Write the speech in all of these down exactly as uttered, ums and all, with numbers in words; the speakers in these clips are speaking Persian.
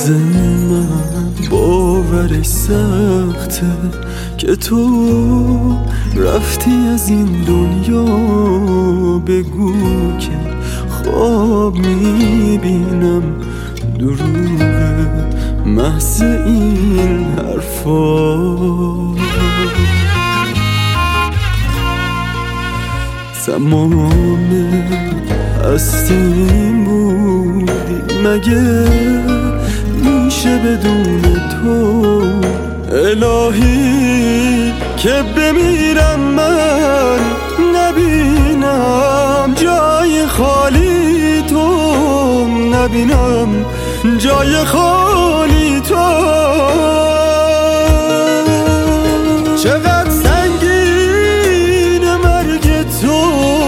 راز من باورش سخته که تو رفتی از این دنیا. بگو که خواب میبینم دروغه محض این حرفا. تمام هستیم بودی مگه میشه بدون تو؟ الهی که بمیرم من نبینم جای خالی تو، نبینم جای خالی تو. چقدر سنگین مرگ تو،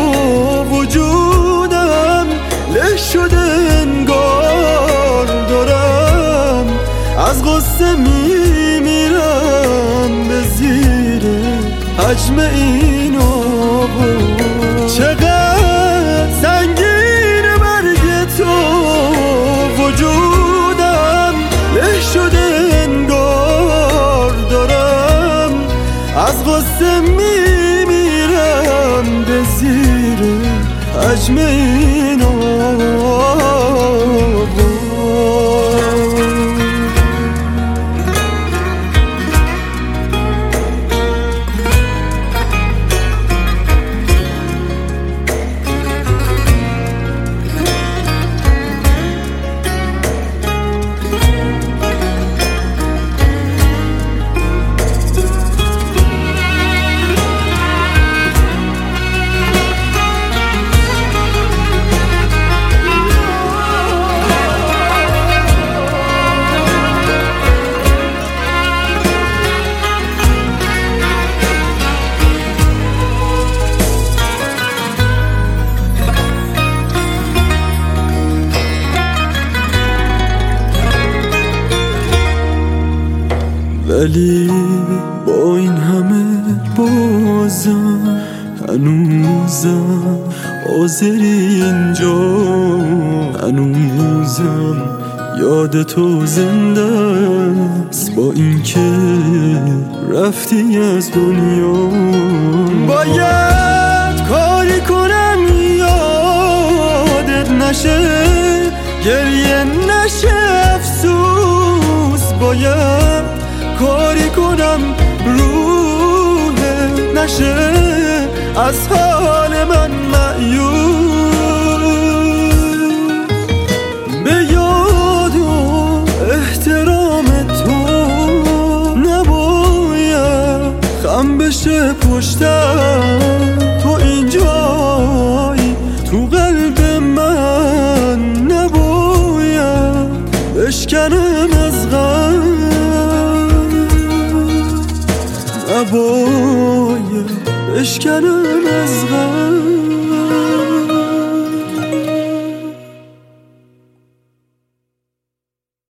وجودم له شده انگار دارم از غصه میمیرم به زیر حجم این آب. چقدر سنگین مرگ تو، وجودم له شده انگار دارم از غصه میمیرم به زیر حجم این آب. ولی با این همه بازم هنوزم حاضری اینجا، هنوزم یاد تو زنده است با اینکه رفتی از دنیا. باید کاری کنم یادت نشه، گریه نشه افسوس. باید کاری کنم روح نشه از حال من مایوس. به یاد و احترام تو نباید خم بشه پشتم. تو اینجایی تو قلب من، نباید بشکنم از غم، نباید بشکنم